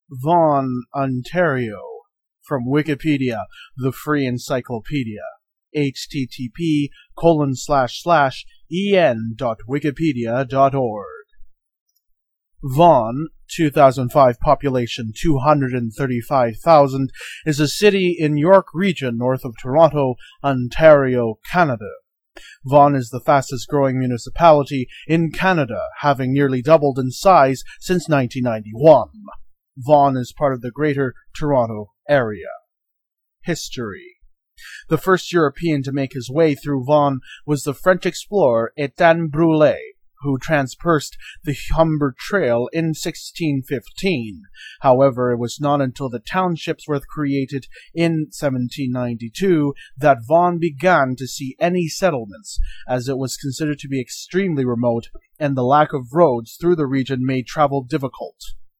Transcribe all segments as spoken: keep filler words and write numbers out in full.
Vaughan, Ontario. From Wikipedia, the free encyclopedia. http colon slash slash en.wikipedia.org. Vaughan, two thousand five, population two hundred thirty-five thousand, is a city in York Region north of Toronto, Ontario, Canada. Vaughan is the fastest growing municipality in Canada, having nearly doubled in size since nineteen ninety-one. Vaughan is part of the Greater Toronto Area. History. The first European to make his way through Vaughan was the French explorer Étienne Brulé, who transpersed the Humber Trail in sixteen fifteen. However, it was not until the townships were created in seventeen ninety-two that Vaughan began to see any settlements, as it was considered to be extremely remote, and the lack of roads through the region made travel difficult.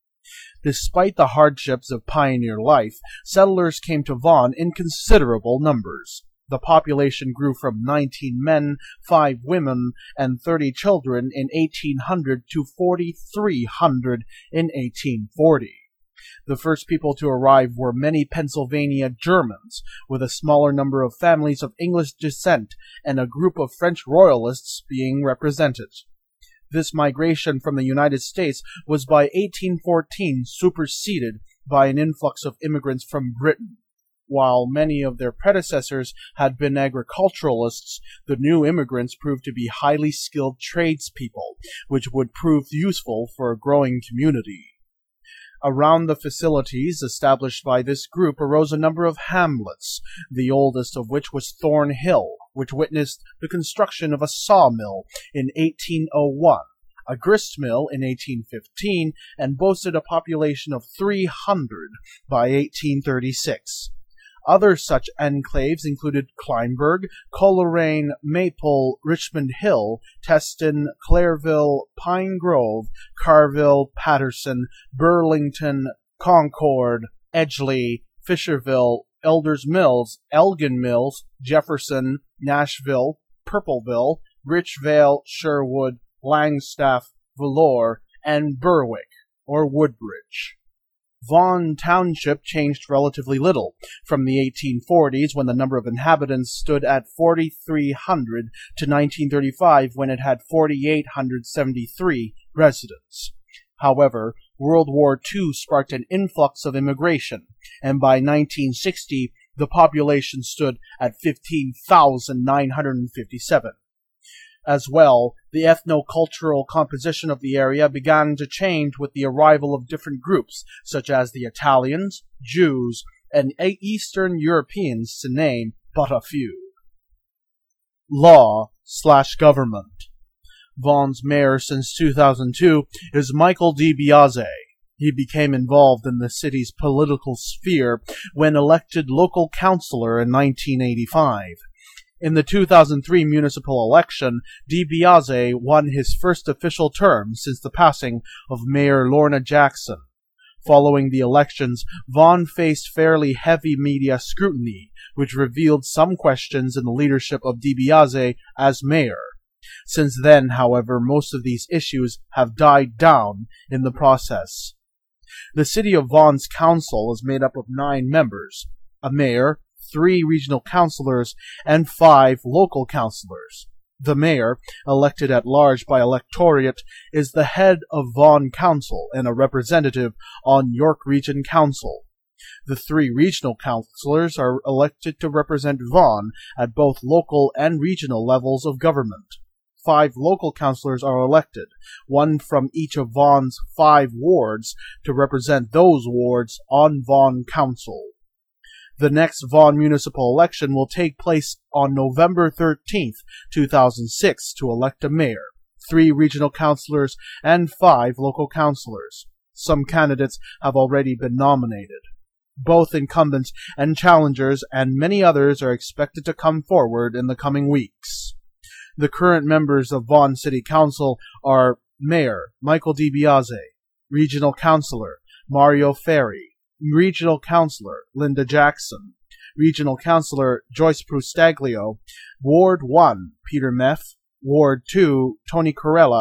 Despite the hardships of pioneer life, settlers came to Vaughan in considerable numbers. The population grew from nineteen men, five women, and thirty children in eighteen hundred to forty-three hundred in eighteen forty. The first people to arrive were many Pennsylvania Germans, with a smaller number of families of English descent and a group of French royalists being represented. This migration from the United States was by eighteen fourteen superseded by an influx of immigrants from Britain. While many of their predecessors had been agriculturalists, the new immigrants proved to be highly skilled tradespeople, which would prove useful for a growing community. Around the facilities established by this group arose a number of hamlets, the oldest of which was Thornhill, which witnessed the construction of a sawmill in eighteen oh one, a grist mill in eighteen fifteen, and boasted a population of three hundred by eighteen thirty-six. Other such enclaves included Kleinburg, Coleraine, Maple, Richmond Hill, Teston, Clairville, Pine Grove, Carville, Patterson, Burlington, Concord, Edgeley, Fisherville, Elders Mills, Elgin Mills, Jefferson, Nashville, Purpleville, Richvale, Sherwood, Langstaff, Vellore, and Berwick, or Woodbridge. Vaughan Township changed relatively little from the eighteen forties, when the number of inhabitants stood at forty-three hundred, to nineteen thirty-five, when it had four thousand eight hundred seventy-three residents. However, World War Two sparked an influx of immigration, and by nineteen sixty, the population stood at fifteen thousand nine hundred fifty-seven. As well, the ethno-cultural composition of the area began to change with the arrival of different groups, such as the Italians, Jews, and Eastern Europeans, to name but a few. Law slash government. Vaughan's mayor since two thousand two is Michael DiBiase. He became involved in the city's political sphere when elected local councillor in nineteen eighty-five. In the two thousand three municipal election, DiBiase won his first official term since the passing of Mayor Lorna Jackson. Following the elections, Vaughan faced fairly heavy media scrutiny, which revealed some questions in the leadership of DiBiase as mayor. Since then, however, most of these issues have died down in the process. The City of Vaughan's council is made up of nine members, a mayor, three regional councillors, and five local councillors. The mayor, elected at large by electorate, is the head of Vaughan Council and a representative on York Region Council. The three regional councillors are elected to represent Vaughan at both local and regional levels of government. Five local councillors are elected, one from each of Vaughan's five wards, to represent those wards on Vaughan Council. The next Vaughan municipal election will take place on November thirteenth, two thousand six, to elect a mayor, three regional councillors, and five local councillors. Some candidates have already been nominated. Both incumbents and challengers and many others are expected to come forward in the coming weeks. The current members of Vaughan City Council are Mayor Michael DiBiase, Regional Councillor Mario Ferri, Regional Councillor Linda Jackson, Regional Councillor Joyce Prustaglio, Ward one Peter Meff, Ward two Tony Corella,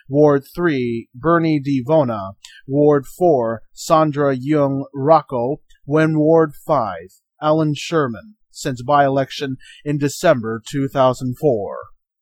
Ward three, Bernie Devona. Ward four, Sandra Young Rocco. When Ward five, Alan Sherman, since by-election in December two thousand four.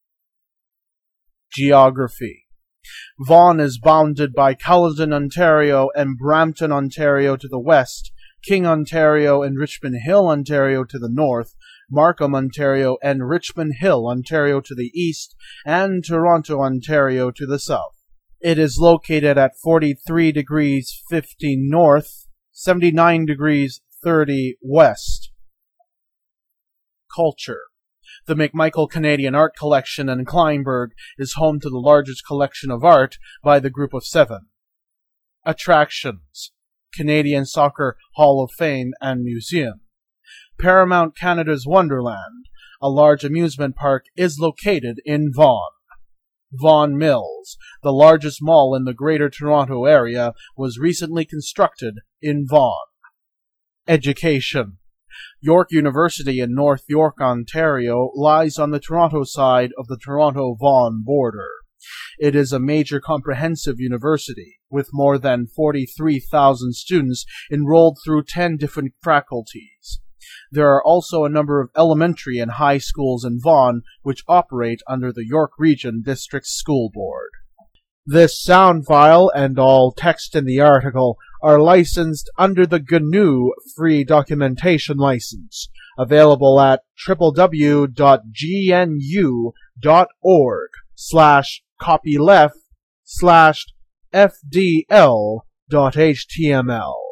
Geography. Vaughan is bounded by Caledon, Ontario and Brampton, Ontario to the west, King, Ontario and Richmond Hill, Ontario to the north, Markham, Ontario and Richmond Hill, Ontario to the east, and Toronto, Ontario to the south. It is located at forty-three degrees fifty north, seventy-nine degrees thirty west. Culture. The McMichael Canadian Art Collection in Kleinburg is home to the largest collection of art by the Group of Seven. Attractions. Canadian Soccer Hall of Fame and Museum. Paramount Canada's Wonderland, a large amusement park, is located in Vaughan. Vaughan Mills, the largest mall in the Greater Toronto Area, was recently constructed in Vaughan. Education. York University in North York, Ontario, lies on the Toronto side of the Toronto-Vaughan border. It is a major comprehensive university, with more than forty-three thousand students enrolled through ten different faculties. There are also a number of elementary and high schools in Vaughan, which operate under the York Region District School Board. This sound file and all text in the article are licensed under the G N U Free Documentation License, available at w w w dot g n u dot org slash copyleft slash f d l dot h t m l.